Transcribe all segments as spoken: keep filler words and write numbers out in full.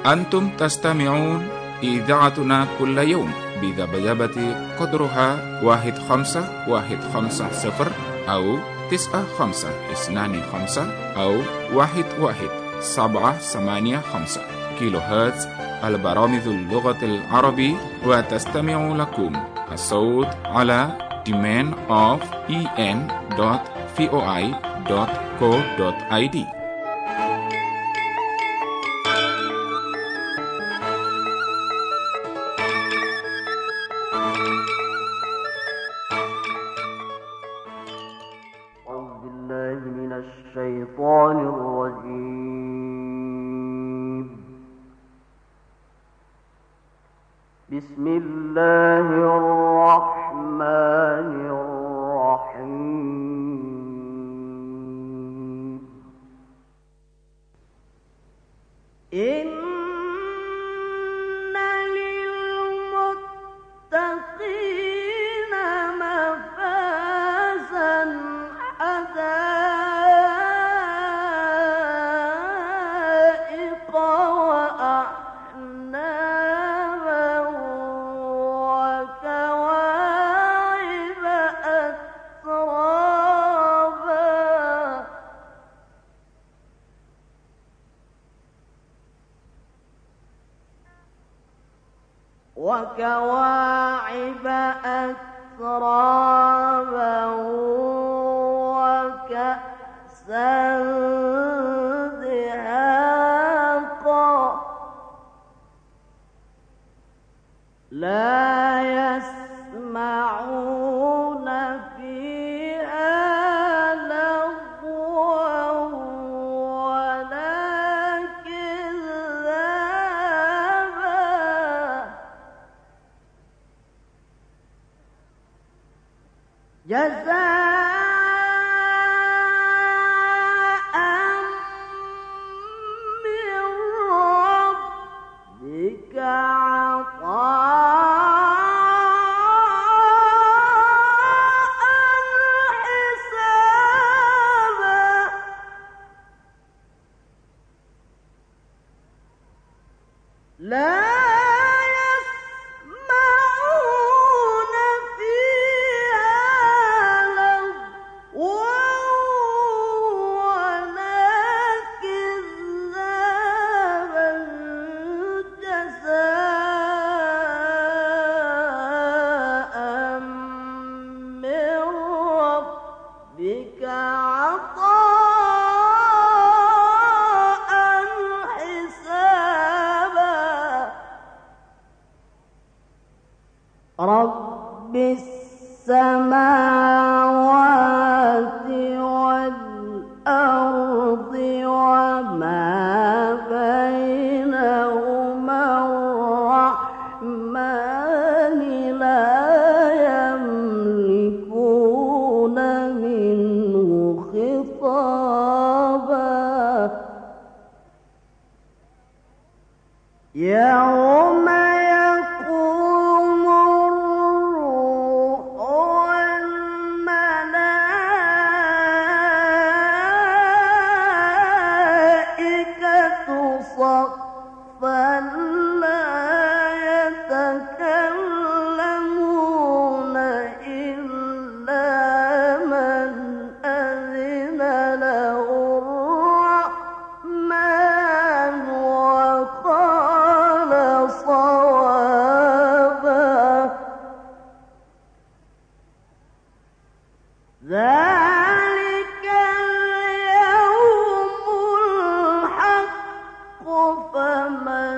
أنتم تستمعون إذاعتنا كل يوم بذبذبة قدرها واحد خمسة واحد خمسة صفر أو تسعة خمسة اثنان خمسة أو واحد واحد سبعة ثمانية خمسة كيلو هرتز. البرامج اللغة العربية، وتستمع لكم الصوت على demand of en dot voi dot co dot id. أعوذ بالله من الشيطان الرجيم. بسم الله الرحمن الرحيم. إن للمتقين مفازا حدائق وأعنابا وكواعب أترابا وكواعب أترابا وكأسا دهاقا لا يسمعون فيها لغوا ولا كذابا جزاء من ربك عطاء حسابا لا يسمعون فيها لغوا ولا كذابا جزاء من ربك عطاء حسابا رب السماوات والأرض وما بينهما الرحمن لا يملكون منه خطابا يوم يقوم الروح والملائكة صفا لا يتكلمون إلا من أذن له الرحمن وقال صوابا ذلك اليوم الحق فمن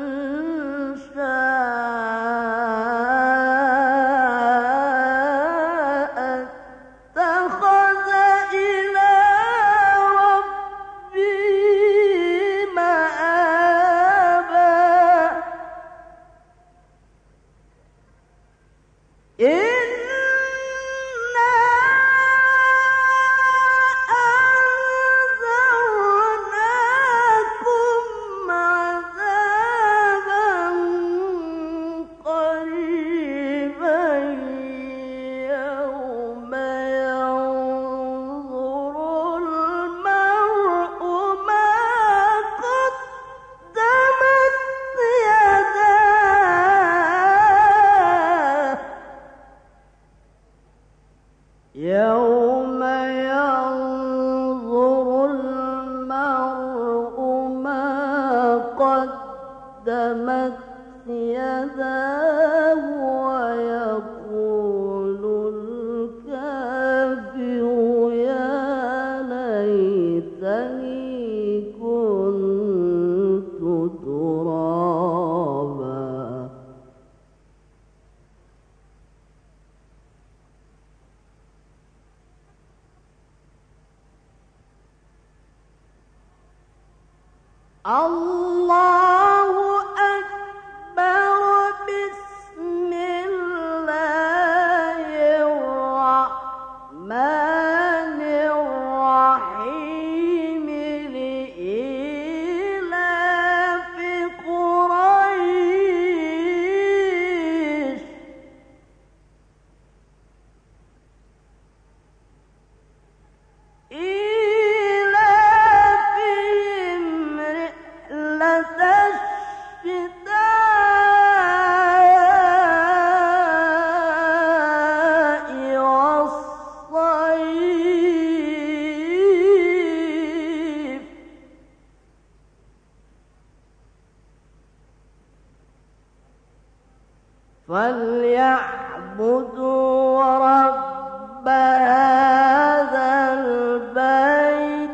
شاء اتخذ إلى ربه مآبا إنا Allahu Akbar. Bismillahirrahmanirrahim. Li'ilafi Quraisy. فَلْيَعْبُدُوا رَبَّ هَذَا الْبَيْتِ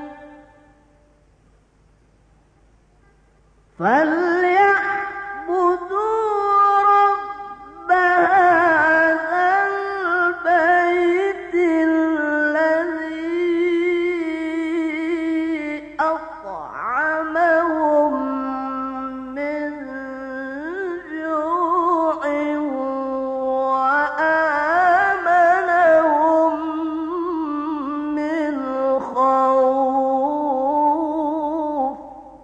فَلْيَعْبُدُوا رَبَّ هَذَا الْبَيْتِ الَّذِي أَطْعَمَهُم مِّن جُوعٍ وَآمَنَهُم مِّنْ خَوْفٍ.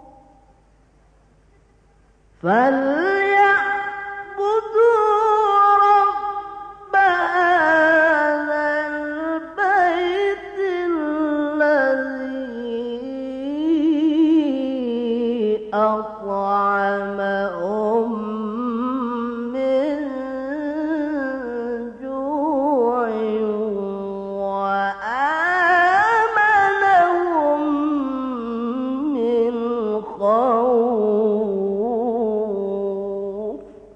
فَلْيَعْبُدُوا رَبَّ هَذَا الْبَيْتِ الَّذِي أَطْعَمَهُم مِّن جُوعٍ وَآمَنَهُم مِّنْ خَوْفٍ.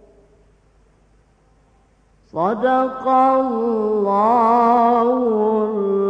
Sadaqallahul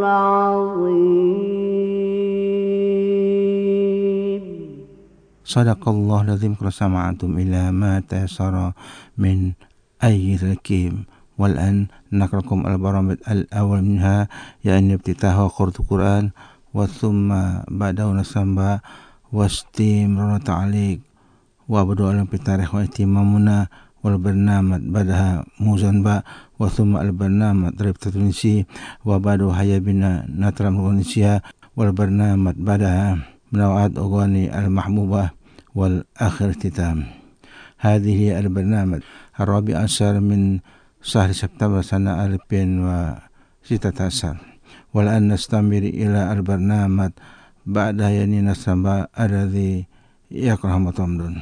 azim. Sadaqallahu lazim sama'atum ila ma tayassara min ayyi rakim wal an nakrakum al-baramid al-awwal minha yani ibtitahu qur'an Quran wa thumma ba'dahu nasamba wastimrara ta'liq wa badu alam pitarikh wa ihtimamuna wal barnamaj badaha muzanba wa thumma al-barnamaj ribtatunisi wa badu hayabina natram Indonesia wal barnamaj badaha منوعات أغاني المحبوبة والآخر اختتام. هذه البرنامج الرابع عشر من شهر سبتمبر سنة ألفين وستة عشر والآن نستمر إلى البرنامج بعد ينين السماء الذي يكره مطمدون.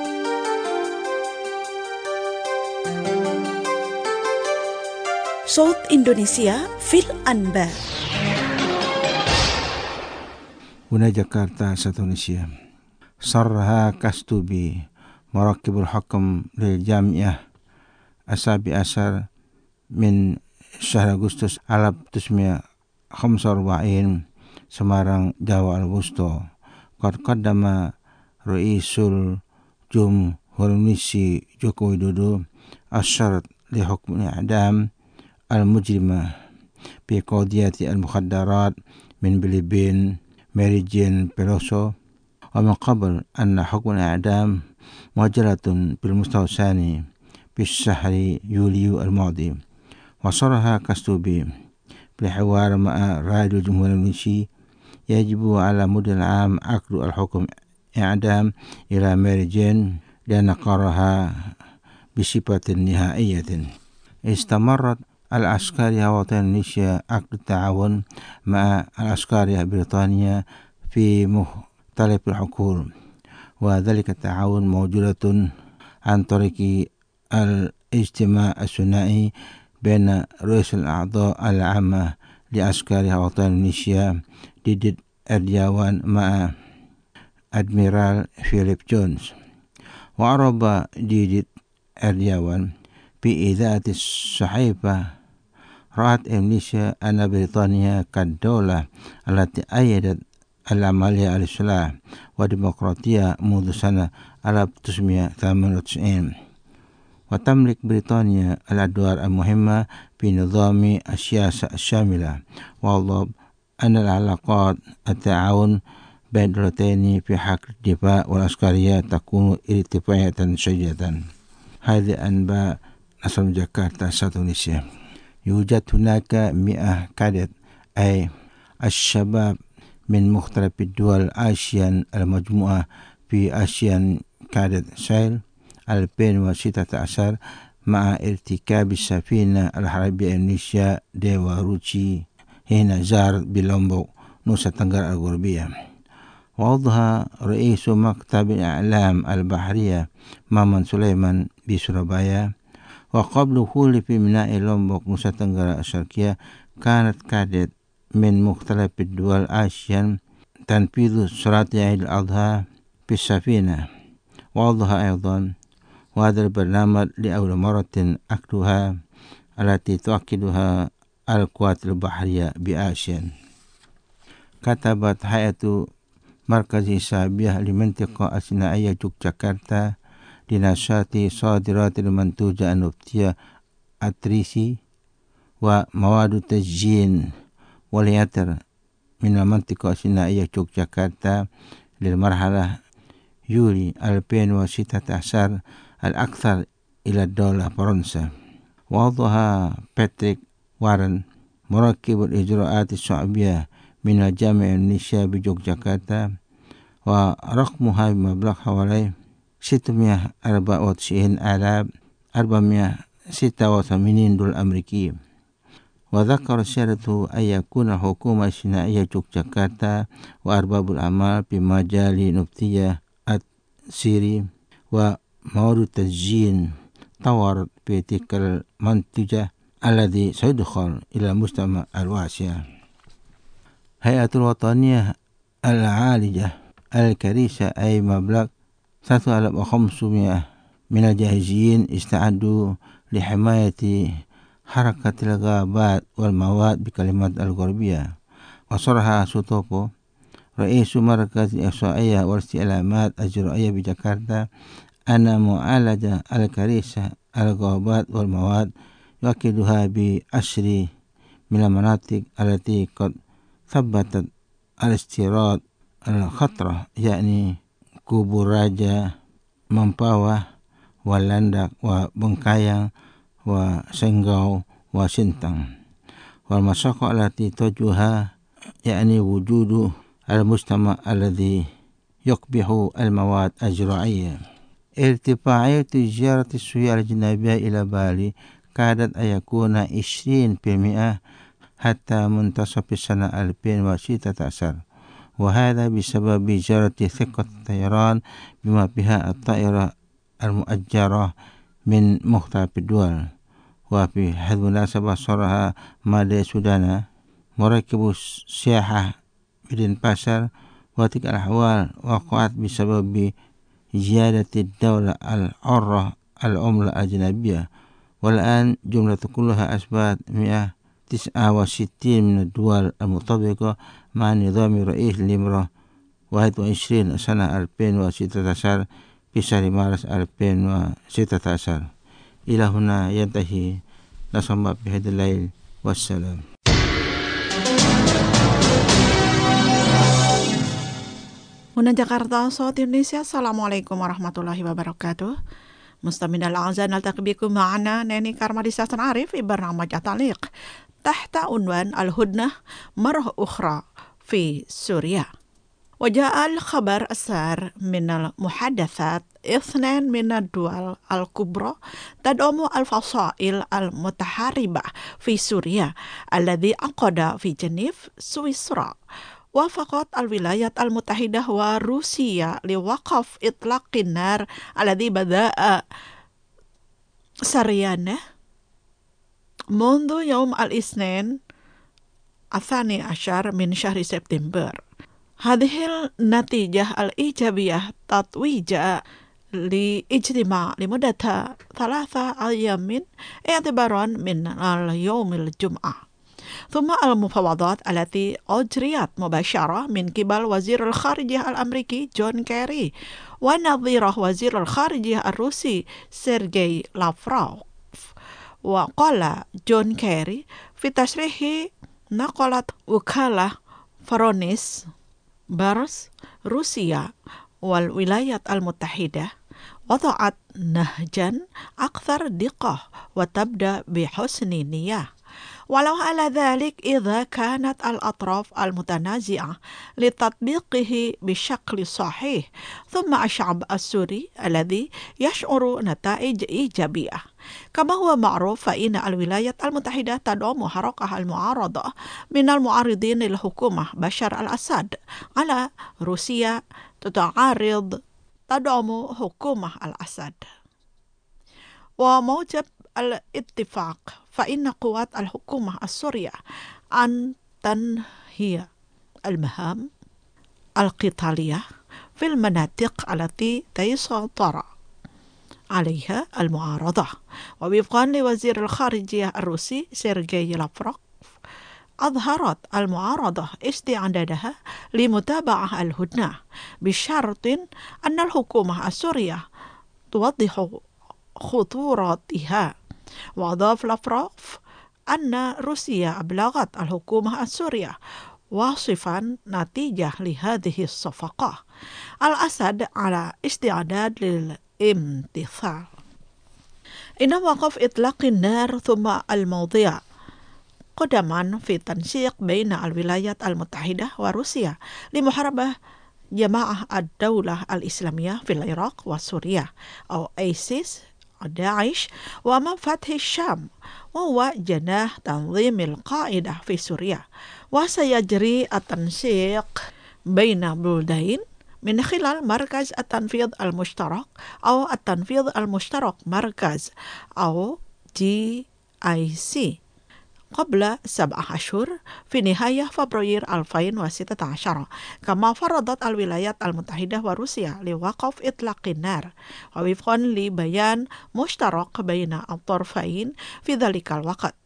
Saut Indonesia Fil Anbar. هنا جاكرتا ستونسيا صرها كاستوبي مراكب الحكم للجامعة السابع عشر من شهر أغسطس ألف وتسعمائة وخمسة وأربعين سمارang Jawa Al-Wusta. قد قدم رئيس الجمهورية الإنdonesia جوكو ويدودو الشرط لحكم الإعدام المجرمة في قضية المخدرات من فلبين ماري جين بيلوسو. ومن قبل أن حكم الإعدام مؤجلة بالمستوى الثاني في الشهر يوليو الماضي. وصرح كاستوبي بالحوار مع راديو الجمهورية الإندونيسي يجب على مدة العام عقد الحكم إعدام إلى ماري جين لأن قرارها بصفة نهائية. استمرت العسكرية وطن إندونيسيا عقد التعاون مع العسكرية بريطانيا في مختلف الحقول، وذلك التعاون موجودة عن طريق الاجتماع الثنائي بين رئيس الأعضاء العامة لعسكرية وطن إندونيسيا ديديت إردياوان مع أدميرال فيليب جونز. وأعرب ديديت إردياوان في إذاعة الصحيفة رأت إندونيسيا أن بريطانيا كالدولة التي أيدت العملية الإصلاح والديمقراطية منذ سنة ألف وتسعمائة وثمانية وتسعين، وتملك بريطانيا الأدوار المهمة في نظام السياسة الشاملة. والله أن العلاقات التعاون بين دولتين في حق الدفاع والعسكرية تكون ارتفاعية شديدة. هذه أنباء نصر جاكرتا Indonesia. يوجد هناك مئة كادت أي الشباب من مختلف الدول آسيان المجموعة في آسيان كادت سايل ألفين وستة عشر مع ارتكاب السفينة الحربية إندونيسيا ديوا روتشي هنا زار بلومبوك نوسا تنغر الغربية. ووضح رئيس مكتب الإعلام البحرية مامن سليمان بسورابايا وقبل دخول في ميناء لومبوك نوسا تنغر الشرقية كانت كادت من مختلف الدول آسيان تنفيذ صلاة عيد الأضحى في السفينة. ووضح أيضا وهذا البرنامج لأول مرة أكلها التي تؤكدها القوات البحرية بآسيان. كتبت هيئة مركز سابية لمنطقة الثنائية يوغياكرتا لنشاط صادرات المنتوجة النفطية التريسي ومواد التزيين واليتر من المنطقة الثنائية يوغياكرتا للمرحلة يوليو ألفين وستة عشر الأكثر إلى الدولة فرنسا. ووضح باتريك وارن مراقب الإجراءات الشعبية من الجامعة الإندونيسية بيوغياكرتا ورقمها بمبلغ حوالي ستمائة وأربعة وتسعين ألف وأربعمائة وستة وثمانين دولار أمريكي. وذكر سيادته أن يكون الحكومة الثنائية يوغياكرتا وأرباب الأعمال في مجال نفطية السيري ومواد التزيين طورت في تلك المنتجة الذي سيدخل إلى المجتمع الواسع. هيئة الوطنية العالجة الكريسة أي مبلغ ثلاثة آلاف وخمسمائة من الجاهزين استعدوا لحماية حركة الغابات والمواد بكلمات الغربية. وصرح سوتوبو رئيس مركز الإحصائية والاستعلامات الجرائية بجاكرتا أن معالجة الكريسة الغابات والمواد يؤكدها بعشر من المناطق التي قد ثبتت الاستيراد الخطرة يعني كوبوراجا مامباوا واللانداك وبنكايang وسنغاو وسنتang. والمشقة التي تواجهها يعني وجود المجتمع الذي يقبح المواد الزراعية. ارتفاعية زيارة السياح الأجنبية إلى بالي كادت أن يكون عشرين بالمئة حتى منتصف السنة ألفين وستة عشر. وهذا بسبب زيارة ثقة الطيران بما فيها الطائرة المؤجرة من مختلف الدول. وفي هذه المناسبة صرح مادي سودانا مراقب السياحة بدين باشر وتلك الأحوال وقعت بسبب زيادة الدولة الحرة العملة الأجنبية. والآن جملة كلها أثبات مئة وتسعة وستين من الدول المطبقة مع نظام رئيس الإمارة واحد وعشرين سنة ألفين وستة عشر في شهر مارس ألفين وستة عشر. إلى هنا ينتهي نصم بهذا الليل والسلام. Una Jakarta, Saud Indonesia. Assalamualaikum warahmatullahi wabarakatuh. مستمعينا الأعزاء نلتقي بكم معنا ناني كارماليسة عارف في برنامج تعليق تحت عنوان الهدنة مرة أخرى في سوريا. وجاء الخبر السار من المحادثات اثنين من الدول الكبرى تدعم الفصائل المتحاربة في سوريا الذي عقد في جنيف سويسرا. وافقت الولايات المتحدة وروسيا لوقف إطلاق النار الذي بدأ سريانه منذ يوم الاثنين الثاني عشر من شهر سبتمبر. هذه النتيجة الإيجابية تتويج لاجتماع لمدة ثلاثة أيام اعتبارا من اليوم الجمعة. ثم المفاوضات التي أجريت مباشرة من قبل وزير الخارجية الأمريكي جون كيري ونظيره وزير الخارجية الروسي سيرجي لافروف. وقال جون كيري في تصريح نقلت وكالة فرونيس بارس روسيا والولايات المتحدة وضعت نهجا أكثر دقة وتبدأ بحسن نية. ولو على ذلك إذا كانت الأطراف المتنازعة لتطبيقه بشكل صحيح، ثم الشعب السوري الذي يشعر نتائج إيجابية. كما هو معروف فإن الولايات المتحدة تدعم حركة المعارضة من المعارضين للحكومة بشار الأسد، على روسيا تعارض تدعم حكومة الأسد. وموجب الاتفاق فإن قوات الحكومة السورية أن تنهي المهام القتالية في المناطق التي تسيطر عليها المعارضة. ووفقا لوزير الخارجية الروسي سيرجي لافروف، أظهرت المعارضة استعدادها لمتابعة الهدنة بشرط أن الحكومة السورية توضح خطورتها. وأضاف لافروف أن روسيا أبلغت الحكومة السورية واصفا نتيجة لهذه الصفقة الأسد على استعداد للامتثال. إن وقف إطلاق النار ثم الموضوع قدما في تنسيق بين الولايات المتحدة وروسيا لمحاربة جماعة الدولة الإسلامية في العراق وسوريا أو أيسيس داعش ومن فتح الشام، وهو جناح تنظيم القاعدة في سوريا. وسيجري التنسيق بين بلدين من خلال مركز التنفيذ المشترك أو التنفيذ المشترك مركز أو جي آي سي قبل سبعة أشهر في نهاية فبراير ألفين وستة عشر، كما فرضت الولايات المتحدة وروسيا لوقف إطلاق النار ووفقا لبيان مشترك بين الطرفين في ذلك الوقت.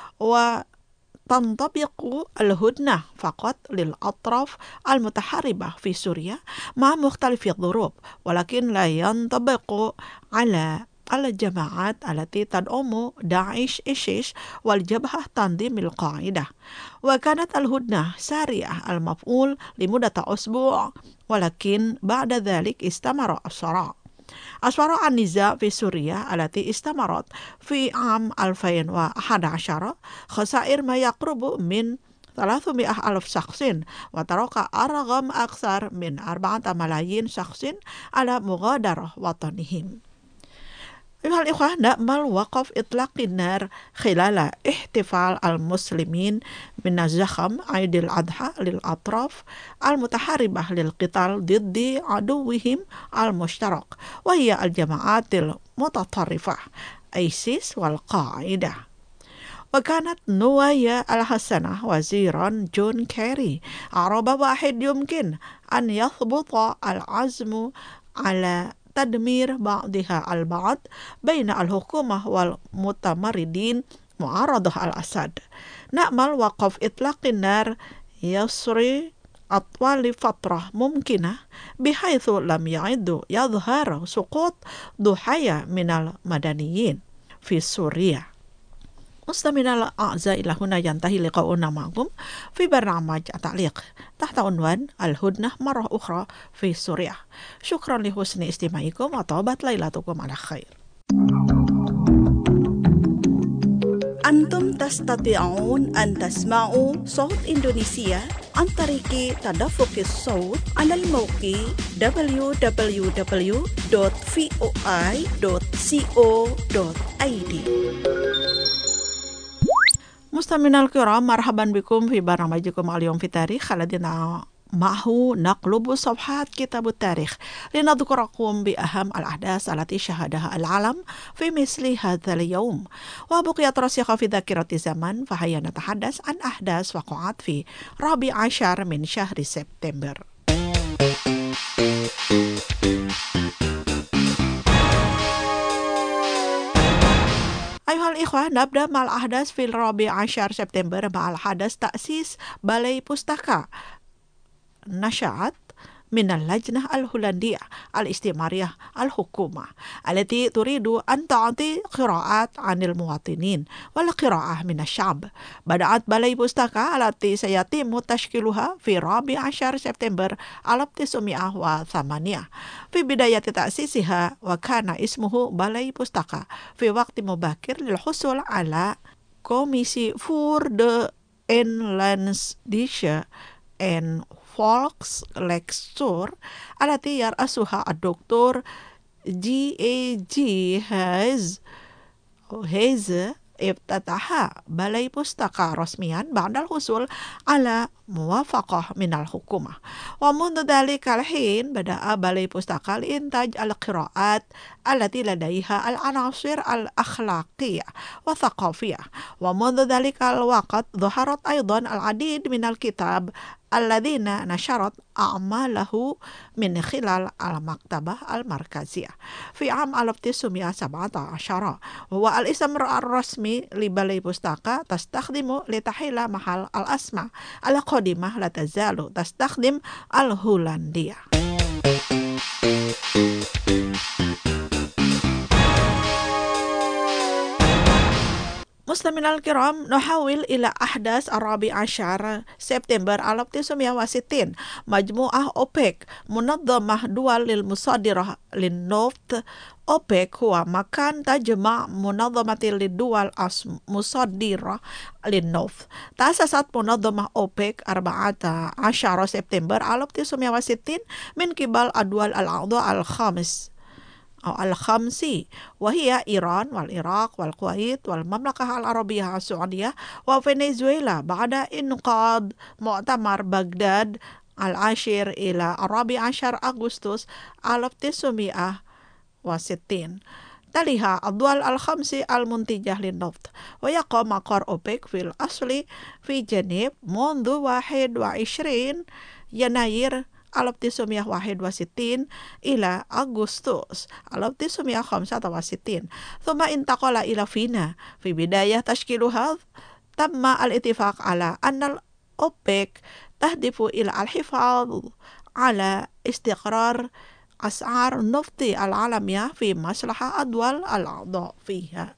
وتنطبق الهدنة فقط للأطراف المتحاربة في سوريا مع مختلف الظروف، ولكن لا ينطبق على الجماعات التي تدعم داعش إيسيس والجبهة تنظيم القاعدة. وكانت الهدنة سارية المفعول لمدة أسبوع، ولكن بعد ذلك استمر الصراع. أسفار النزاع في سوريا التي استمرت في عام ألفين وأحد عشر خسائر ما يقرب من ثلاثمائة ألف شخص، وترك أرقام أكثر من أربعة ملايين شخص على مغادرة وطنهم. أيها الإخوة، نأمل وقف إطلاق النار خلال احتفال المسلمين من الزخم عيد الأضحى للأطراف المتحاربة للقتال ضد عدوهم المشترك، وهي الجماعات المتطرفة أيسيس والقاعدة. وكانت نوايا الحسنة وزيرا جون كيري عرب واحد يمكن أن يثبت العزم على تدمير بعضها البعض بين الحكومة والمتمردين معارضة الأسد. نأمل وقف إطلاق النار يسري أطول فترة ممكنة بحيث لم يعد يظهر سقوط ضحايا من المدنيين في سوريا. مستمعينا الأعزاء، إلى هنا ينتهي لقاؤنا معكم في برنامج تعليق تحت عنوان الهدنة مرة أخرى في سوريا. شكرا لحسن استماعكم وطابت ليلتكم على خير. أنتم تستطيعون أن تسمعوا صوت إندونيسيا عن طريق تدفق الصوت على الموقع دبليو دبليو دبليو دوت فوي دوت كو دوت اي دي. مستمعينا الكرام، مرحبا بكم في برنامجكم اليوم في التاريخ الذي معه نقلب صفحات كتاب التاريخ لنذكركم بأهم الأحداث التي شهدها العالم في مثل هذا اليوم. وبقيت راسخة في ذاكرة الزمن، فهيا نتحدث عن أحداث وقعت في رابع عشر من شهر سبتمبر. أيها الإخوة، نبدأ مع الأحداث في الرابع عشر سبتمبر مع الحدث تأسيس بالي بوستاكا. نشأت من اللجنة الهولندية الاستعمارية الحكومة التي تريد أن تعطي قراءات عن المواطنين والقراءة من الشعب. بدأت بالي بوستاكا التي سيتم تشكيلها في الرابع عشر سبتمبر ألف وتسعمائة وثمانية. في بداية تأسيسها وكان اسمه بالي بوستاكا في وقت مبكر للحصول على كوميسي فور de Inlandsdische en Volkslectuur التي يرأسها الدكتور جي اي جي هيز هيز. افتتح بالي بوستاكا رسميا بعد الحصول على موافقة من الحكومة، ومنذ ذلك الحين بدأ بالي بوستاكا لإنتاج القراءات التي لديها العناصر الأخلاقية والثقافية. ومنذ ذلك الوقت ظهرت أيضا العديد من الكتاب الذين نشرت أعماله من خلال المكتبة المركزية. في عام ألف وتسعمائة وسبعة عشر هو الاسم الرسمي لبالي بوستاكا تستخدم لتحل محل الأسماء القديمة لا تزال تستخدم الهولندية. مستمعينا الكرام، نحول إلى أحداث الرابع عشر سبتمبر ألف وتسعمائة وستين. مجموعة أوبك منظمة دول للمصادرة للنفط. أوبك هو مكان تجمع منظمة للدول المصدرة للنفط. تأسست منظمة أوبك أربعة عشر سبتمبر ألف وتسعمائة وستين من قبل الدول الأعضاء الخامس أو الخمسي، وهي إيران والعراق والكويت والمملكة العربية السعودية وفنزويلا، بعد انعقاد مؤتمر بغداد العاشر إلى الرابع عشر أغسطس ألف وتسعمائة وستين. تليها الدول الخمس المنتجة للنفط، ويقع مقر أوبك في الأصل في جنيف منذ واحد وعشرين يناير ألف وتسعمائة وواحد وستين إلى أغسطس ألف وتسعمائة وخمسة وستين، ثم انتقل إلى فيينا. في بداية تشكيلها تم الاتفاق على أن الأوبك تهدف إلى الحفاظ على استقرار أسعار النفط العالمية في مصلحة الدول الأعضاء فيها.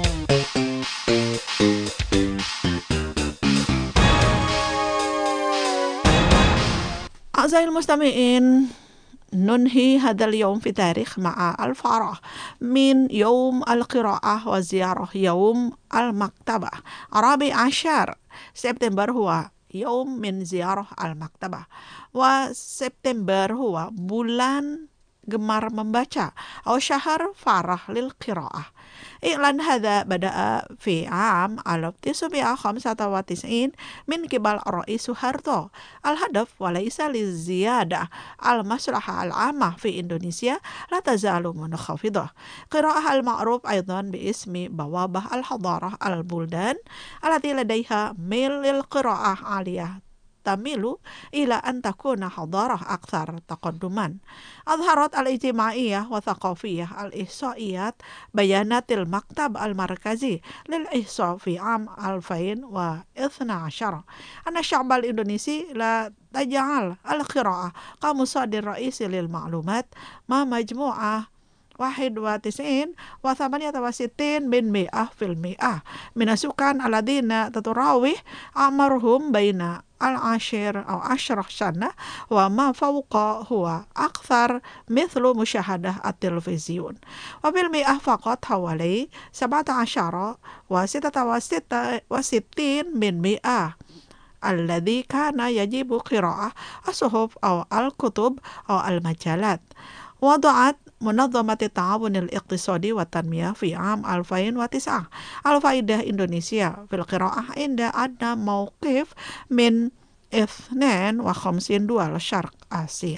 أعزائي المستمعين، ننهي هذا اليوم في تاريخ مع الفرح من يوم القراءة وزيارة يوم المكتبة. الرابع عشر سبتمبر هو يوم من زيارة المكتبة، وسبتمبر هو bulan gemar membaca أو شهر فرح للقراءة. إعلان هذا بدأ في عام ألف وتسعمائة وخمسة وتسعين من قبل الرئيس سوهارتو. الهدف وليس للزيادة المصلحة العامة في إندونيسيا لا تزال منخفضة. قراءة المعروف أيضا باسم بوابة الحضارة البلدان التي لديها ميل للقراءة عالية تميل إلى أن تكون حضارة أكثر تقدما. أظهرت الاجتماعية والثقافية الإحصائيات بيانات المكتب المركزي للإحصاء في عام ألفين واثني عشر أن الشعب الإندونيسي لا تجعل القراءة كمصدر رئيسي للمعلومات، مع مجموعة واحد وتسعين وثمانية وستين من مئة في المئة من السكان الذين تتراوح أعمارهم بين العاشر أو عشر سنة وما فوق هو أكثر مثل مشاهدة التلفزيون، وبالمئة فقط حوالي سبعة عشر وستة وستين من مئة الذي كان يجب قراءة الصحف أو الكتب أو المجلات. وضعت منظمة التعاون الاقتصادي والتنمية في عام ألفين وتسعة الفائدة إندونيسيا في القراءة عند أدنى موقف من اثنين وخمسين دول شرق آسيا.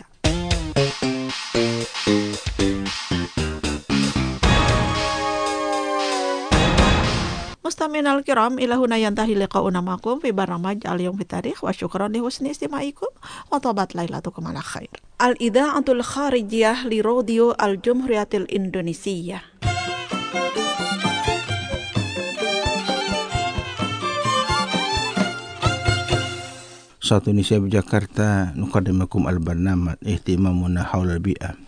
مستمعينا الكرام، إلى هنا ينتهي لقاؤنا معكم في برنامج اليوم في التاريخ، وشكرا لحسن استماعكم وطابت ليلتكم على خير. الإذاعة الخارجية لراديو الجمهورية الإندونيسية. Satu Indonesia Jakarta nuqaddimukum al-barnamaj ihtimamuna haula al-bi'ah.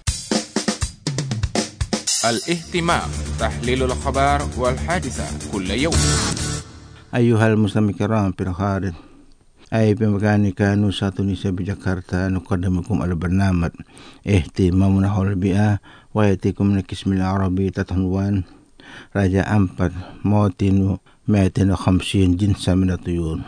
الاهتمام تحليل الأخبار والحادثة كل يوم. أيها المستمعين الكرام في الخارج أي بمكان كانوا satu Indonesia Jakarta nuqaddimukum al-barnamaj ihtimamuna haula al-bi'ah wa yatikum min al-qism al-arabi tatahwan Raja Ampat mawtinu مئتين وخمسين جنسا من الطيور.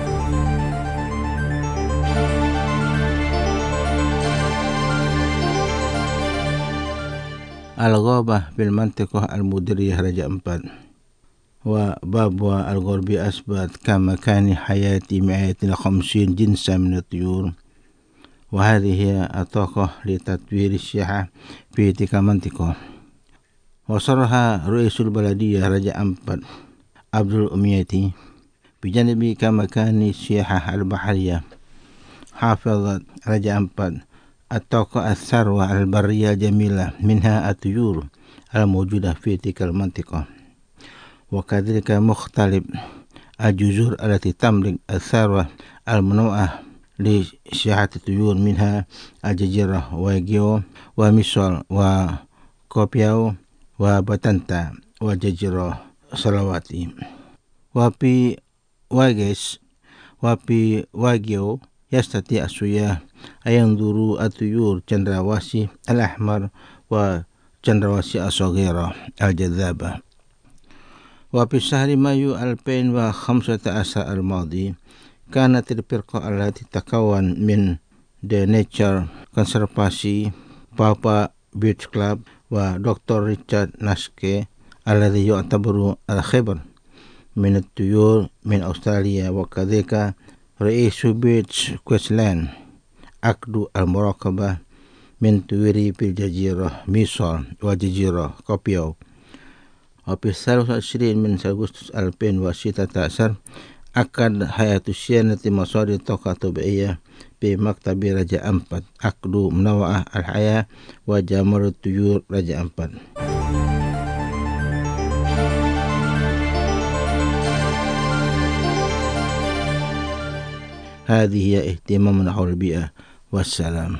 الغابة بالمنطقة المديرية رجاء أمبات وبابوا الغربي أثبت كمكان حياة مئتين وخمسين جنسا من الطيور، وهذه هي الطاقة لتطوير السياحة في تلك المنطقة. وصرها رئيس البلدية رجاء أمبات عبد الأميتي بجانب كمكان السياحة البحرية. حافظت رجاء أمبات الطاقة الثروة البرية الجميلة منها الطيور الموجودة في تلك المنطقة، وكذلك مختلف الجزر التي تملك الثروة المنوعة لسياحة الطيور منها الجزيرة وايغيو وميسول وكوبياو وباتانتا وجزيرة سلاواتي. وفي وايغيس وفي وايغيو يستطيع السياح أن ينظروا الطيور الجندرواسي الأحمر وجندرواسي الصغيرة الجذابة. وفي شهر مايو ألفين وخمسة عشر الماضي كانت الفرقة التي تتكون من The Nature Conservancy بابا بيتش كلاب ودكتور ريتشارد ناسكي الذي يعتبر الخبر من الطيور من أستراليا، وكذلك رئيس بيتش كوينسلاند عقد المراقبة من طيور في الجزيرة ميسول وجزيرة كوبياو. وفي الثالث والعشرين من أغسطس ألفين وستة عشر عقد هيئة صيانة مصادر الطاقة الطبيعية في مكتب رجاء أمبات عقد منوعة الحياة وجمال الطيور رجاء أمبات. هذه هي اهتمامنا حول البيئة والسلام.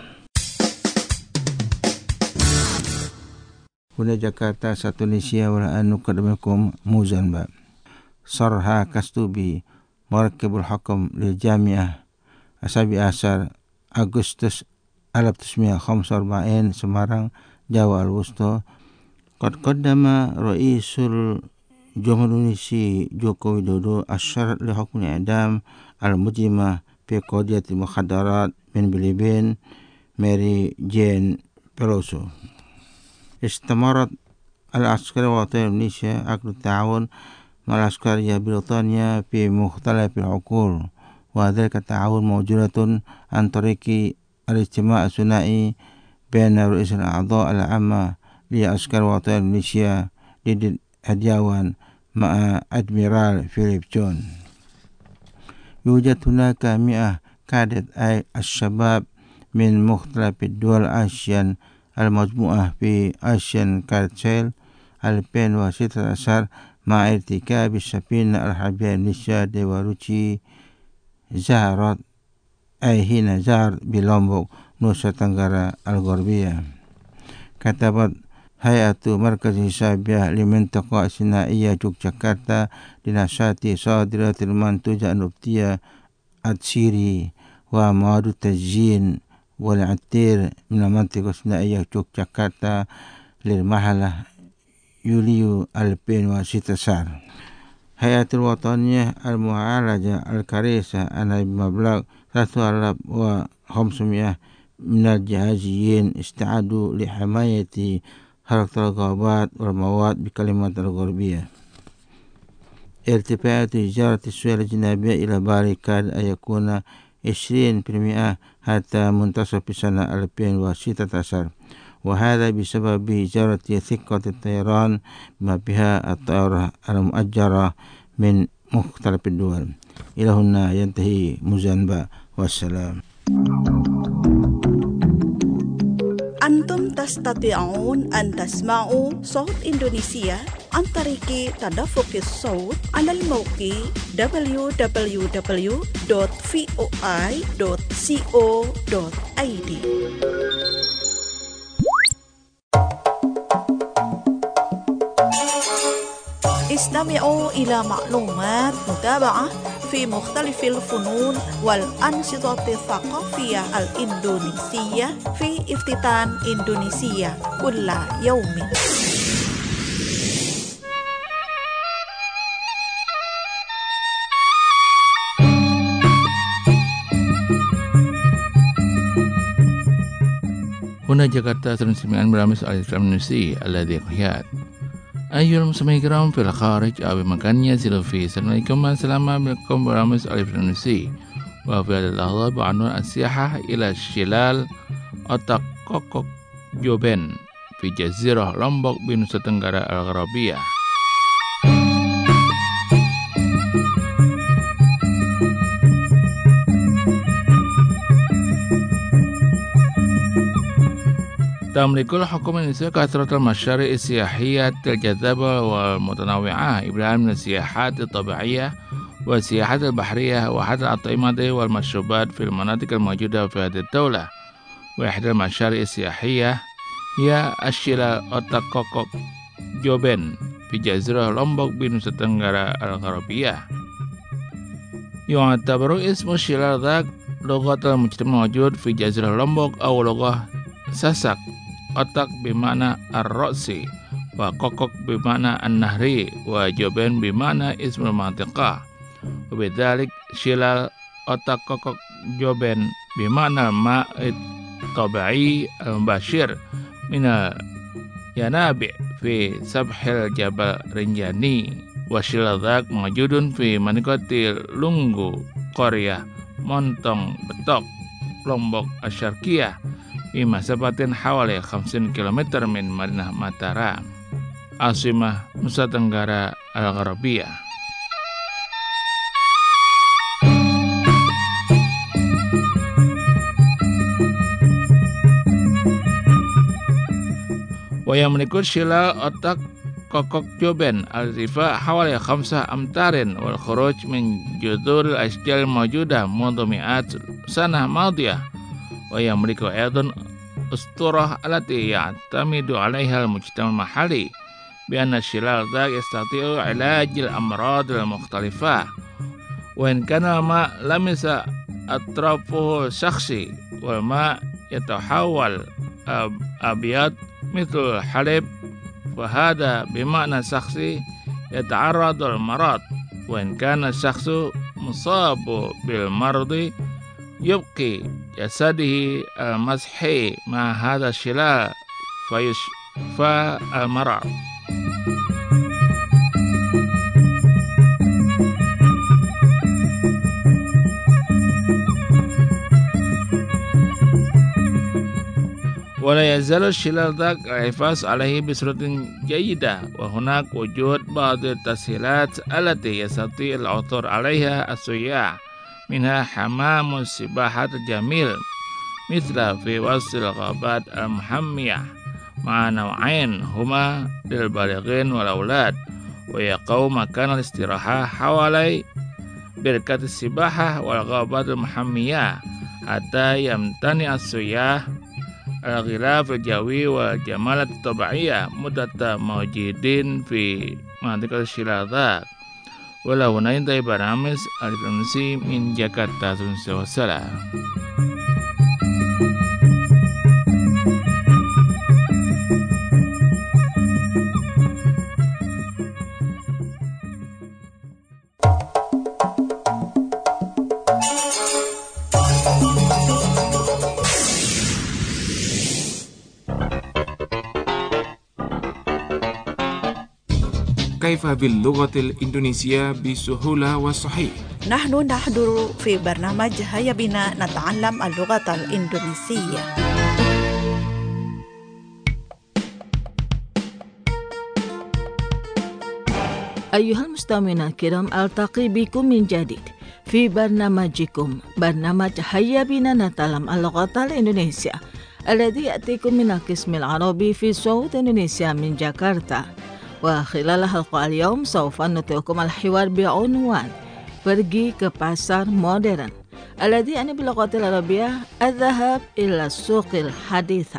هنا جاكرتا satu Indonesia والآن نقدمكم موزنبا. صرها كستوبي مركب الحكم للجامعة السابع عشر أغسطس ألف وتسعمائة وخمسة وأربعين سمارang Jawa الوسطى. قد قدم رئيس الجمهورية جوكو ويدودو الشرط لحكم الإعدام المجرمة في قضية المخدرات من فلبين ماري جين بيلوسو. استمرت العسكرية الوطنية إندونيسيا عقد التعاون مع العسكرية البريطانية في مختلف العقول، وذلك التعاون موجودة عن طريق الاجتماع الثنائي بين رئيس الأعضاء العامة للعسكرية الوطنية إندونيسيا ضد الديوان مع أدميرال فيليب جون. يوجد هناك مئة كادت أي الشباب من مختلف الدول آسيان المجموعة في آسيان كارتسيل ألفين وستة عشر مع ارتكاب السفينة الحربية إندونيسيا ديواروتشي زهرت أي حين زهر بلومبوك نوسا تنغرا الغربية. كتبت هيئة مركز حسابية لمنطقة الثنائية يوغياكرتا لنشاط صادرات المنتوجة النفطية السيري ومواد التزيين والعطير من المنطقة الثنائية يوغياكرتا للمرحلة يوليو ألفين وستة عشر. هيئة الوطنية المعالجة الكريسة أنا بمبلغ ثلاثة آلاف وخمسمائة من الجهازيين استعدوا لحماية حركة الغابات والمواد بكلمات الغربية. ارتفاع تجارة السيول الجنوبية إلى باري كاد أن يكون عشرين بالمئة حتى منتصف سنة ألفين وستة عشر، وهذا بسبب إجارة ثقة الطيران بما بها الطائرة المؤجرة من مختلف الدول. إلى هنا ينتهي موزنبا والسلام. أنتم تستطيعون أن تسمعوا صوت إندونيسيا عن طريق تدفق الصوت على الموقع دبليو دبليو دبليو دوت فوي دوت كو دوت اي دي. استمعوا إلى معلومات متابعة في مختلف الفنون والأنشطة الثقافية الإندونيسية في افتتان إندونيسيا كل يوم. هنا جاكرتا سمعان برامج الإسلام النسي الذي قياد أيها المستمعين الكرام في الخارج أو بمكان يصل فيه. السلام عليكم والسلام عليكم برامج الإسلام النسي. وفي هذه اللحظة بعنوان السياحة إلى شلال Otak Kokok Joben في جزيرة لومبوك بنصف تنغرا الغربية. تملك الحكومة الإندونيسية كثرة المشاريع السياحية الجذابة والمتنوعة، إبراهيم من السياحات الطبيعية والسياحات البحرية وحتى الأطعمة والمشروبات في المناطق الموجودة في هذه الدولة. وإحدى المشاريع السياحية هي الشلال Otak Kokok Joben في جزيرة لومبوك بنصف تنغرا الغربية. يعتبر اسم الشلال ذاك لغة المجتمع الموجود في جزيرة لومبوك أو لغة ساسك. Otak بمعنى الرأسي، وكوكوك بمعنى النهري، وجوبن بمعنى اسم المنطقة. وبذلك شلال Otak Kokok Joben بمعنى الماء الطبيعي المباشر من الينابع في سفح الجبل رنجاني. والشلال ذاك موجود في منطقة لونغو قرية مونتong Betok لومبوك الشرقية في مسافة حوالي خمسين كيلومتر من مدينة Mataram عاصمة نصف تنغرا الغربية. ويملك شلال Otak Kokok Joben الارتفاع حوالي خمسة أمتار والخروج من جذور الأشجار الموجودة منذ مئات سنة ماضية. ويملك أيضا أسطورة التي يعتمد عليها المجتمع المحلي بأن الشلال ذاك يستطيع علاج الأمراض المختلفة، وإن كان الماء لمس أطرافه الشخصي والماء يتحول أبيض مثل الحليب، فهذا بمعنى شخصي يتعرض للمرض. وإن كان الشخص مصاب بالمرض يبقي جسده المسحي مع هذا الشلال فيشفى المرض. ولا يزال الشلال ذاك الحفاظ عليه بصورة جيدة، وهناك وجود بعض التسهيلات التي يستطيع العثور عليها السياح، منها حمام السباحة الجميل مثل في وسط الغابات المحمية مع نوعين هما للبالغين والأولاد، ويقع مكان الاستراحة حوالي بركة السباحة والغابات المحمية حتى يمتنع السياح الغلاف الجوي والجمالات الطبيعية مدة موجودين في منطقة الشلال ذاك. ولو ننتهي برامج الإندونيسي من جاكرتا والسلام. كيف باللغة الإندونيسية بسهولة وصحيح؟ نحن نحضر في برنامج هيا بنا نتعلم اللغة الإندونيسية. أيها المستمعون الكرام، ألتقي بكم من جديد في برنامجكم برنامج هيا بنا نتعلم اللغة الإندونيسية الذي يأتيكم من القسم العربي في صوت إندونيسيا من جاكرتا. وخلال حلقة اليوم سوف نطيعكم الحوار بعنوان pergi ke pasar modern الذي يعني باللغة العربية الذهاب إلى السوق الحديثة.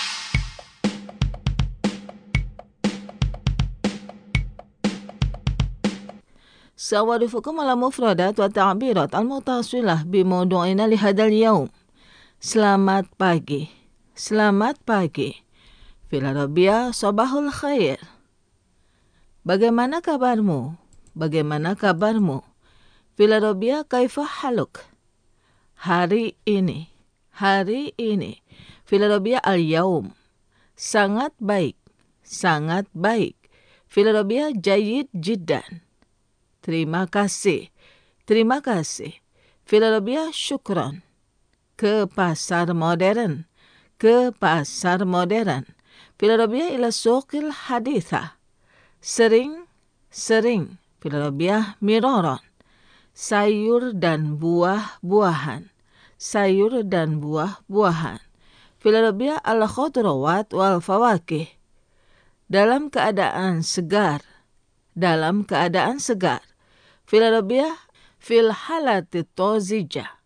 سأعرفكم على مفردات والتعبيرات المتصلة بموضوعنا لهذا اليوم. Selamat pagi. Selamat pagi. Fil Arabia sabahul khair. Bagaimana kabarmu? Bagaimana kabarmu? Fil Arabia kaifa haluk? Hari ini. Hari ini. Fil Arabia al-yaum. Sangat baik. Sangat baik. Fil Arabia jayyid jiddan. Terima kasih. Terima kasih. Fil Arabia syukran. Ke pasar modern. Ke pasar modern. Fil Arabia ila suqil haditha. Sering, sering. Fil Arabia miraran. Sayur dan buah-buahan. Sayur dan buah-buahan. Fil Arabia al-khudrawat wal fawakih. Dalam keadaan segar. Dalam keadaan segar. Fil Arabia fil halati tozijah.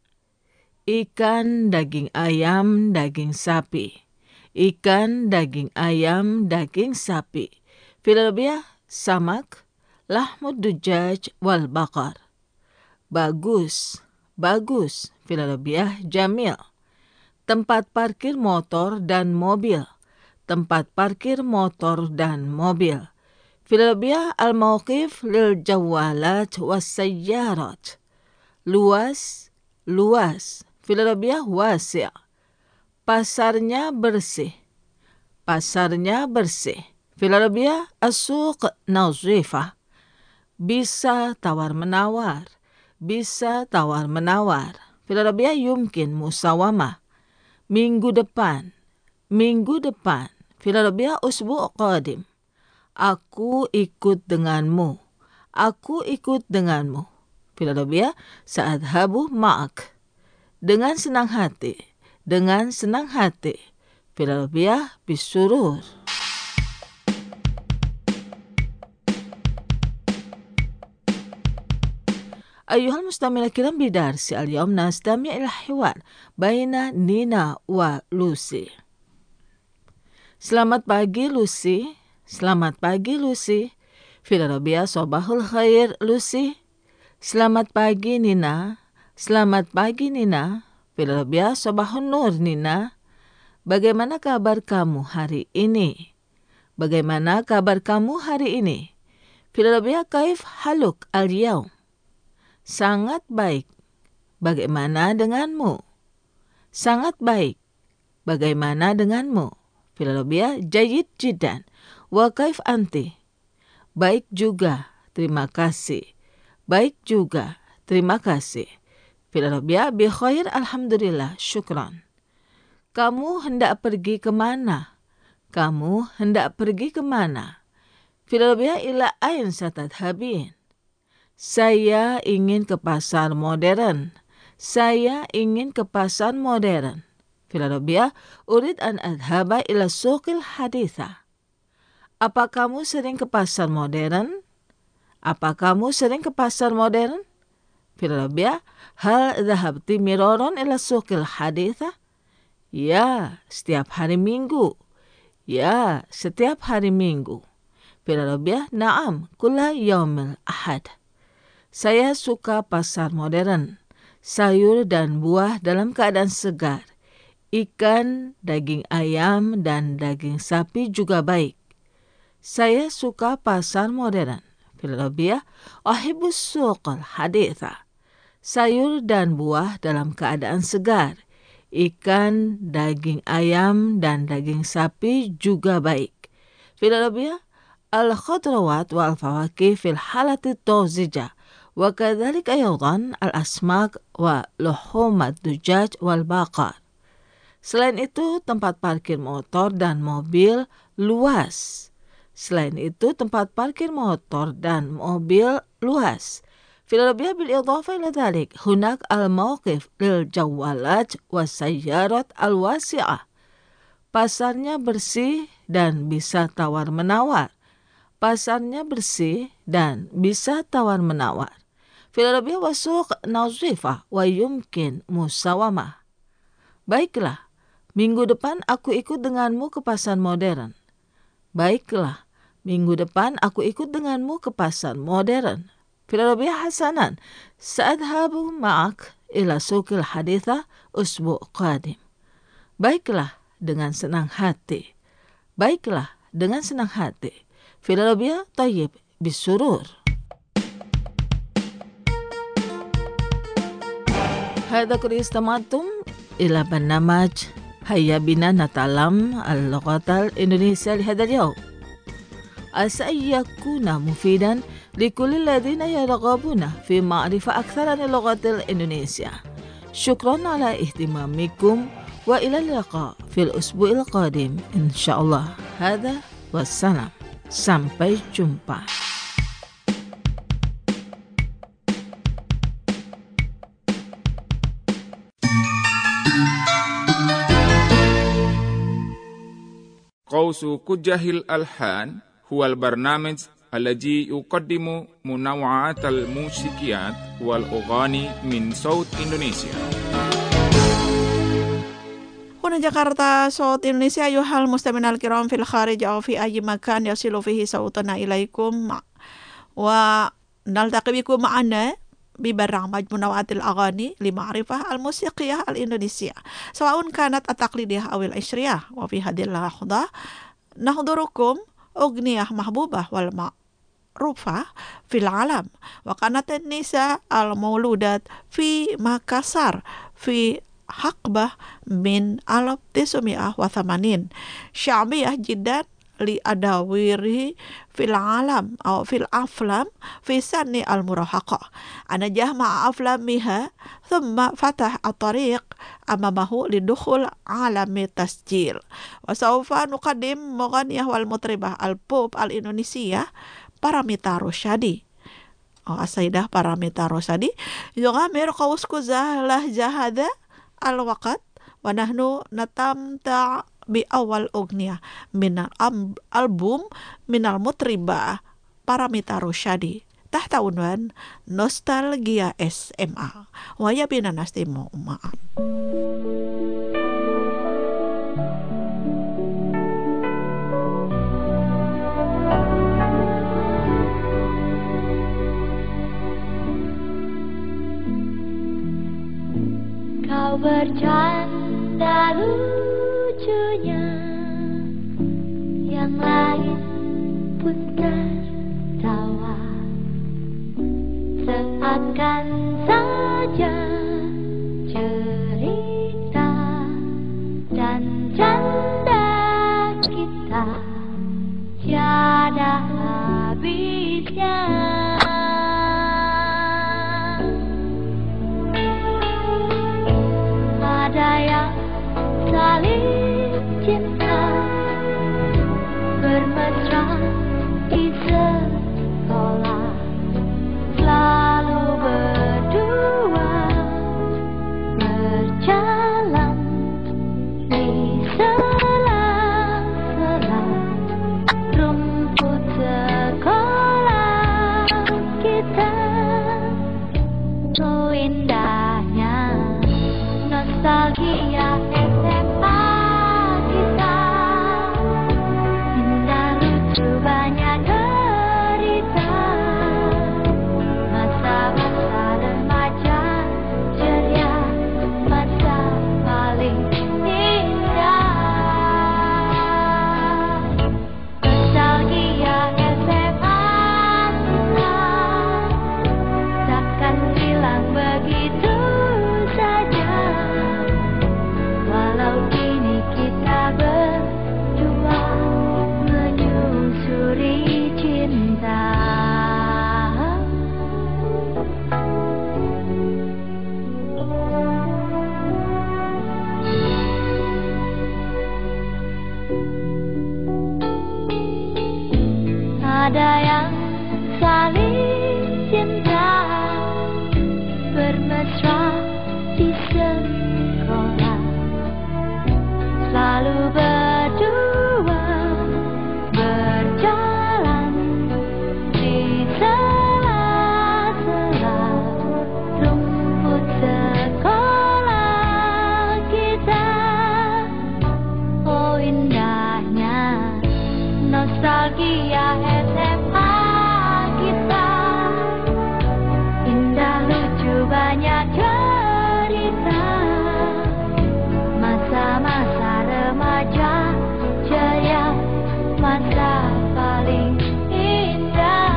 Ikan, daging ayam, daging sapi. Ikan, daging ayam, daging sapi. Fil Arabia samak, lahmud dujaj wal baqar. Bagus, bagus. Fil Arabia jamil. Tempat parkir motor dan mobil. Tempat parkir motor dan mobil. Fil Arabia al-mawqif lil jawalat was sayyarat. Luas, luas. Fil Arabia wasi'. Pasarnya bersih. Pasarnya bersih. Fil Arabia as-suq nazifah. Bisa tawar-menawar. Bisa tawar-menawar. Fil Arabia yumkin musawamah. Minggu depan. Minggu depan. Fil Arabia usbu' qadim. Aku ikut denganmu. Aku ikut denganmu. Fil Arabia sa'adhabu ma'ak. Dengan senang hati. Dengan senang hati. Fil Arabia bisurur. أيها المستمعون الكرام بدرس اليوم نستمع إلى الحوار بين نينا ولوسي. Selamat pagi Lucy. Selamat pagi Lucy. Fil Arabia sabahul khair Lucy. Selamat pagi Nina. Selamat pagi Nina. Fil Arabia sabahun nur Nina. Bagaimana kabar kamu hari ini? Bagaimana kabar kamu hari ini? Fil Arabia kaif haluk al-yawm? Sangat baik. Bagaimana denganmu? Sangat baik. Bagaimana denganmu? Fil Arabia jayyid jiddan. Wa kaif anti? Baik juga, terima kasih. Baik juga, terima kasih. Fil Arabia bi khair alhamdulillah, syukran. Kamu hendak pergi kemana? Kamu hendak pergi kemana? Fil Arabia ila ain satadhabin? Saya ingin ke pasar modern. Saya ingin ke pasar modern. Fil Arabia urid an adhaba ila suqil haditha. Apa kamu sering ke pasar modern? Apa kamu sering ke pasar modern? Fil Arabia hal dhahabti miraran ila suqil haditha? Ya, setiap hari Minggu. Ya, setiap hari Minggu. Fil Arabia na'am kulla yaumil ahad. Saya suka pasar modern. Sayur dan buah dalam keadaan segar. Ikan, daging ayam, dan daging sapi juga baik. Saya suka pasar modern. Fil Arabia ahibus suqal haditha. Sayur dan buah dalam keadaan segar. Ikan, daging ayam, dan daging sapi juga baik. Fil Arabia al-khudrawat wal fawakih fil halati tozijah. Wa kadzalika aydan al-asmak wa luhumat dujaj wal baqar. Selain itu, tempat parkir motor dan mobil luas. Selain itu, tempat parkir motor dan mobil luas. Fil Arabia bil idafa ila dhalik, hunak al-mawqif lil jawalat was sayyarat al-wasi'ah. Pasarnya bersih dan bisa tawar-menawar. pasarnya bersih dan bisa tawar-menawar. Filarabia wasuk nazifah wa yumkin musawamah. Baiklah, minggu depan aku ikut denganmu ke pasar modern. Baiklah, minggu depan aku ikut denganmu ke pasar modern. Filarabia hasanan, sa'adhabu ma'ak ila suqil haditha usbu' qadim. Baiklah, dengan senang hati. Baiklah, dengan senang hati. Filarabia tayyib bisurur. هذا كل استمعتم إلى برنامج هيا بنا نتعلم اللغة الإندونيسية لهذا اليوم. عسى أن يكون مفيدا لكل الذين يرغبون في معرفة أكثر عن اللغة الإندونيسية. شكرا على اهتمامكم وإلى اللقاء في الأسبوع القادم إن شاء الله. هذا والسلام. Sampai jumpa. قوس كجه الألحان هو البرنامج الذي يقدم منوعات الموسيقيات والأغاني من صوت إندونيسيا. هنا جاكرتا صوت إندونيسيا أيها المستمعين الكرام في الخارج أو في أي مكان يصل فيه صوتنا إليكم ونلتقي بكم معنا ببرنامج منوعات الأغاني لمعرفة الموسيقية الإندونيسية سواء كانت التقليدية أو العشرية. وفي هذه اللحظة نحضركم أغنية محبوبة والمعروفة في العالم، وكانت النساء المولودات في مكسر في حقبة من ألف وتسعمائة وثمانين شعبية جدا لأدواره في العالم أو في الأفلام في سن المراهقة. نجح مع أفلامها ثم فتح الطريق أمامه لدخول عالم التسجيل. وسوف نقدم مغنية والمطربة البوب الإندونيسية Paramita Rosadi. السيدة Paramita Rosadi يغامر قوس قزح لهجة هذا الوقت ونحن نتمتع بأول أغنية من الألبوم من المطربة Paramita Rosadi تحت عنوان نوستالجيا إس إم إيه. ويا بنا نستمع معا. Kau bercanda lucunya, yang lain pun tertawa, seakan saja cerita dan canda kita tiada habisnya. Ada yang saling cinta, bermesra di sekolah, selalu berdua berjalan di sela-sela rumput sekolah kita. Oh indahnya nostalgia S M A kita, indah lucu banyak cerita, masa-masa remaja ceria, masa paling indah. Nostalgia S M A kita takkan hilang begitu saja, walau kini kita berdua menyusuri cinta. Ada yang saling cinta, bermesra di sekolah, selalu berdua berjalan Nostalgia S M A kita, indah lucu banyak cerita, masa-masa remaja ceria, masa paling indah.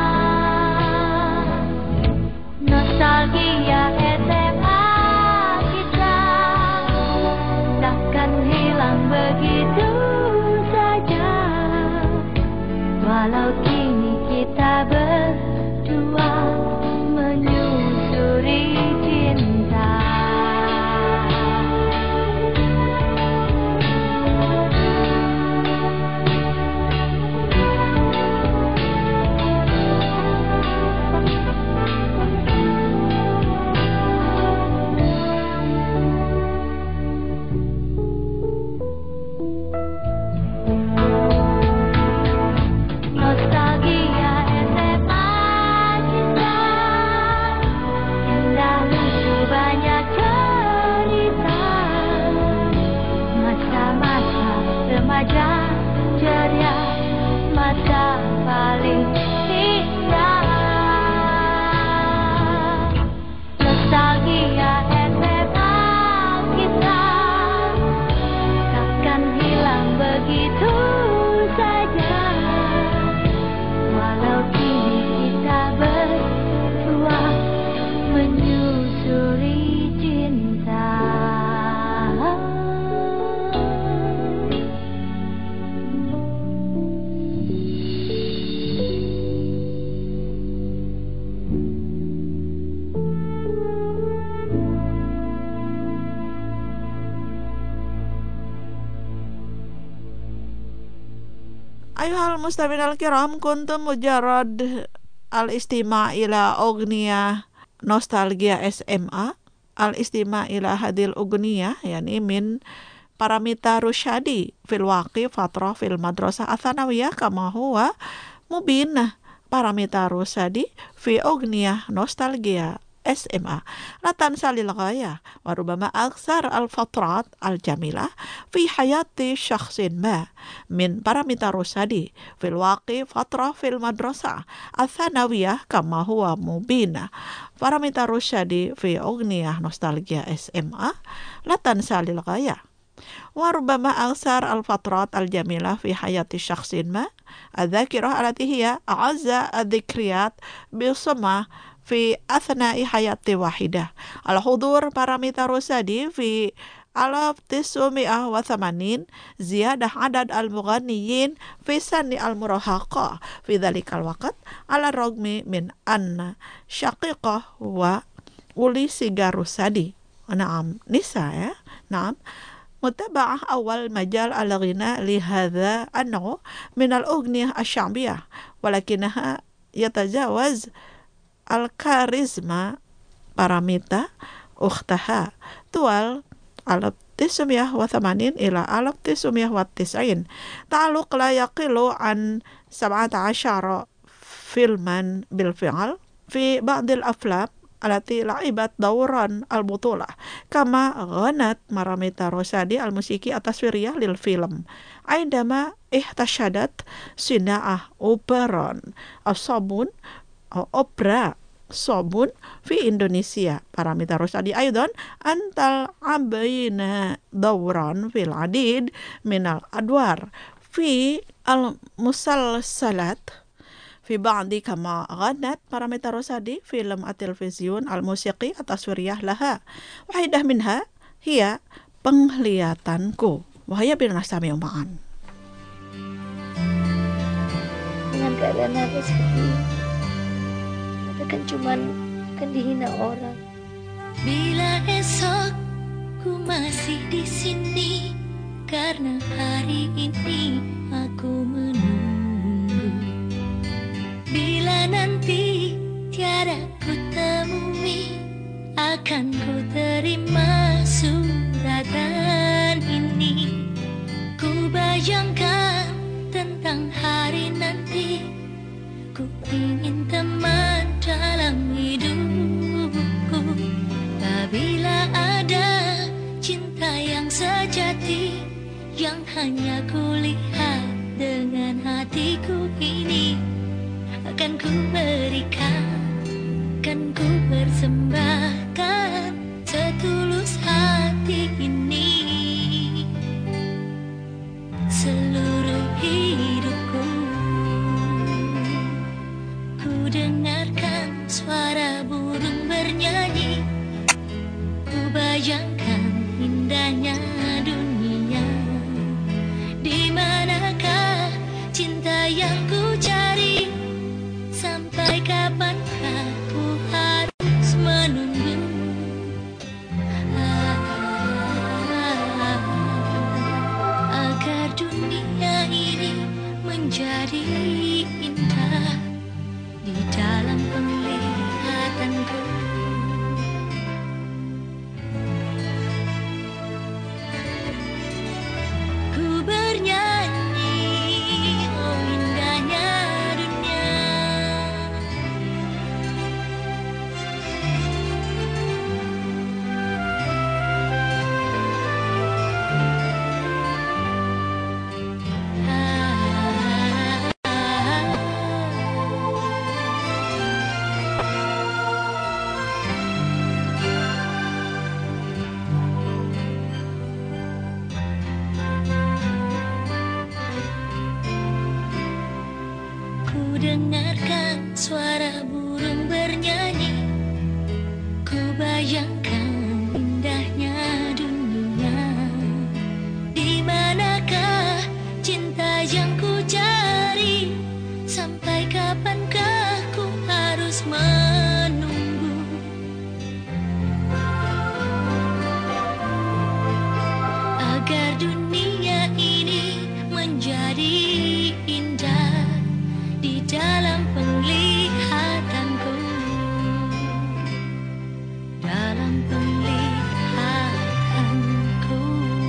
Nostalgia S M A kita takkan hilang begitu saja, walau kini kita berdua menyusuri cinta. Nostalgia S M A kita, indah lucu banyak cerita, masa-masa remaja ceria, masa paling indah. Nostalgia S M A kita takkan hilang begitu saja, walau kini kita berdua menyusuri cinta. Ayuhal mustami'in al-kiram, kuntum mujarrad al-istima' ila ogniya Nostalgia S M A, al-istima' ila hadil ogniya, yani min Paramita Rusyadi fil waqi fatrah fil madrasah atsanawiyah kama huwa mubin. Paramita Rusyadi fi ogniya Nostalgia S M A la tansa lil ghaya wa rubama aksar al fatrat al jamilah fi hayati syakhsin ma min Paramita Rusyadi fil waqi fatrah fil madrasah atsanawiyah kama huwa mubin. Paramita Rusyadi fi ogniya Nostalgia S M A la tansa lil ghaya wa rubama aksar al fatrat al jamilah fi hayati syakhsin ma adzakirah allati hiya a'azza adzikriyat bisama fi athnai hayati wahidah. Al-hudur Paramita Rusyadi fi alaf tis'umi'ah wa thamanin ziyadah adad al-mughanniyin fi sanni al-murahaqa fi dhalikal waqt ala rogmi min anna syaqiqah wa uli sigar Rusyadi. Naam, nisa ya. Naam. متابعة أول مجال الغناء لهذا النوع من الأغنية الشعبية ولكنها يتجاوز الكاريزما Paramita أختها طوال ألف تسعمائة وثمانين إلى ألف تسعمائة وتسعين تعلق لا يقل عن سبعة عشر فيلما بالفعل في بعض الأفلام التي لعبت دورا البطولة كما غنت Paramita Rusyadi الموسيقى التصويرية للفيلم عندما احتشدت صناعة أوبرا الصابون أو أوبرا صابون في إندونيسيا. Paramita Rusyadi أيضا أن تلعبين دورا في العديد من الأدوار في المسلسلات في بعض كما غنت Paramita Rusyadi فيلم التلفزيون الموسيقي التصويرية لها واحدة منها هي Penglihatanku. Wahaya bin nastami'u ma'an. Dengan keadaan aku seperti ini, kita kan cuman akan dihina orang. Bila esok ku masih di sini, karena hari ini aku menunggu. Bila nanti tiada ku temui, akan ku terima suratan ini. Ku bayangkan tentang hari nanti, ku ingin teman dalam hidupku. Apabila ada cinta yang sejati, yang hanya ku lihat dengan hatiku ini akan ku berikan, akan ku persembahkan setulus hati ini. Seluruh hidupku ku dengarkan suara burung bernyanyi, ku bayangkan indahnya dunia. Di manakah cinta yang ku cari? Sampai kapankah ku harus menunggu? Agar dunia ini menjadi indah di dalam penglihatanku. Ku bernyanyi, oh indahnya dunia. Ku dengarkan suara burung bernyanyi, ku bayangkan indahnya dunia. Di manakah cinta yang ku cari? Sampai kapankah ku harus menunggu? Agar dunia ini menjadi indah di dalam penglihatanku, dalam penglihatanku.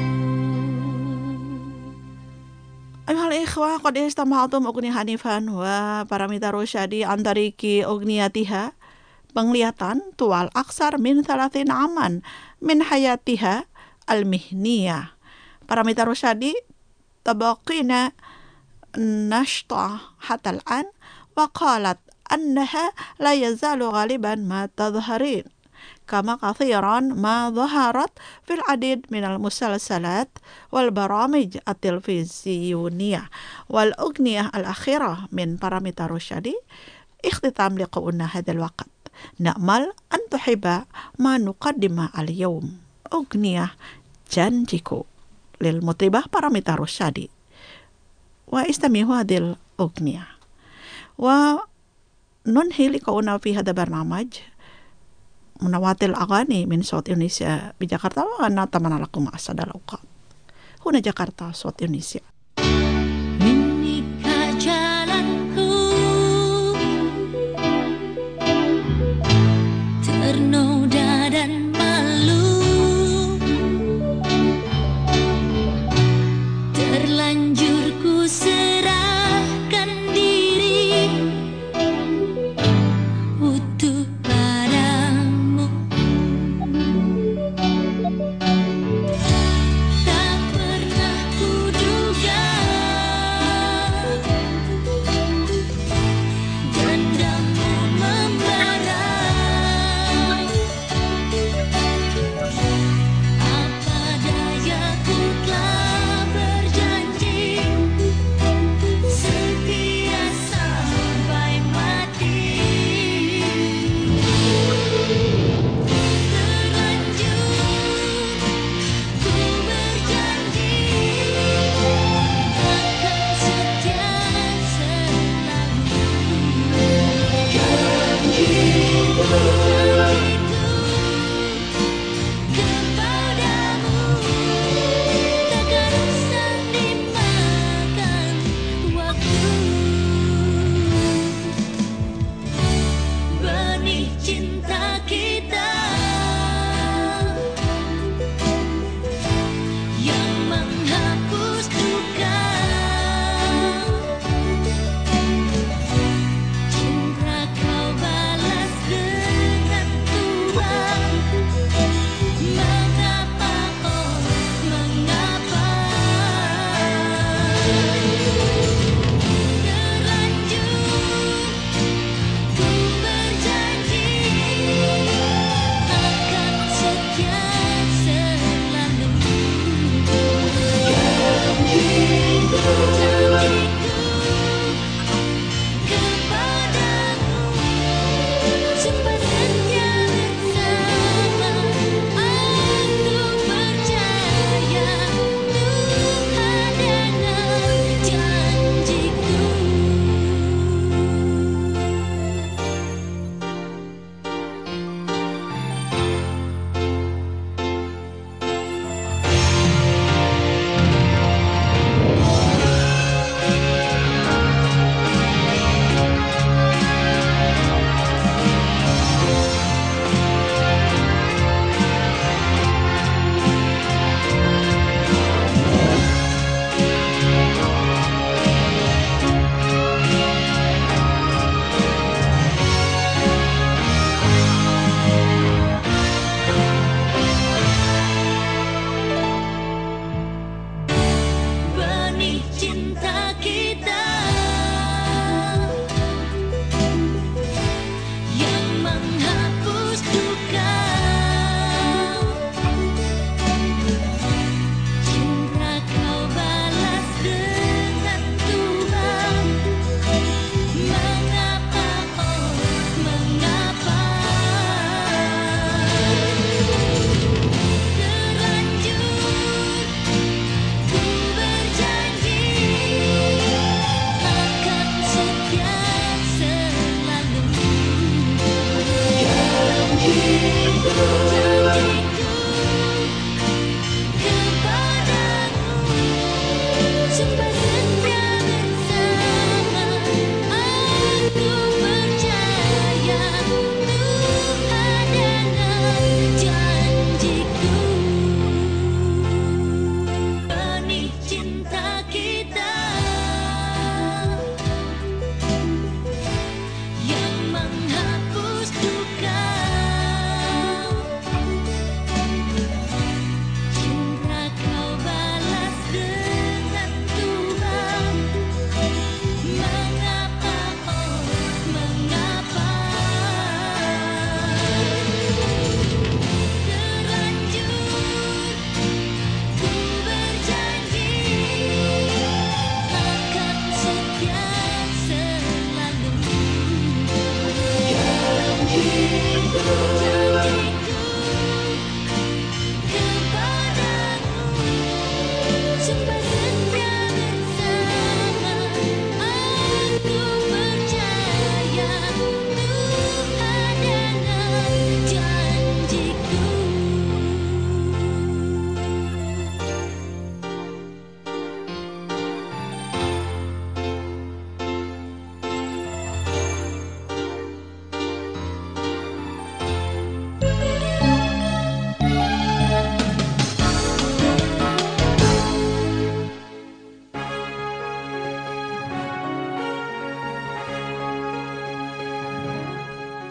Ayuhal ikhwah, qad istama'tum ugni hanifan wa paramita rosyadi antariki ugniyatiha, penglihatan tual aksar min thalathin aman min hayatiha al-mihniyah. Paramita rosyadi tabaqina نشطة حتى الآن وقالت أنها لا يزال غالبا ما تظهرين كما كثيرا ما ظهرت في العديد من المسلسلات والبرامج التلفزيونية. والأغنية الأخيرة من باراميتا روشدي اختتام لقاؤنا هذا الوقت. نأمل أن تحب ما نقدم اليوم. أغنية جانجيكو للمطربة باراميتا روشدي. واستمعوا هذه الأغنية وننهي لقاؤنا في هذا البرنامج منوات الأغاني من صوت إندونيسيا بجاkarta ونتمنى لكم أسعد الأوقات. هنا جاkarta صوت إندونيسيا. Inikah jalanku ternoda dan malu, terlanjur ku serahkan diri utuh padamu. Tak pernah ku duga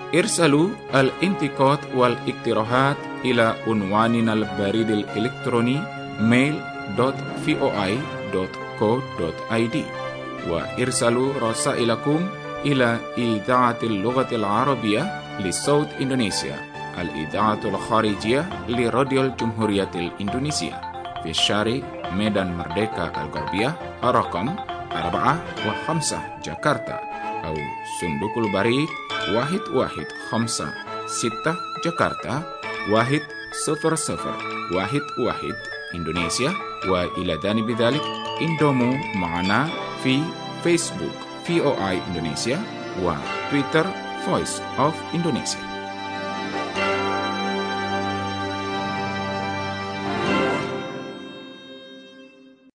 ارسلوا الانتقاد والاقتراحات إلى عنواننا البريد الإلكتروني mail dot voi dot co dot id وارسلوا رسائلكم إلى إذاعة اللغة العربية لصوت إندونيسيا الإذاعة الخارجية لراديو الجمهورية الإندونيسية في شارع ميدان مردeka الغربية رقم أربعة وخمسة جاكرتا أو صندوق البريد واحد واحد خمسة ستة جاكرتا واحد صفر صفر واحد واحد إندونيسيا. وإلى جانب ذلك انضموا معنا في فيسبوك في او اي إندونيسيا وتويتر Voice of Indonesia.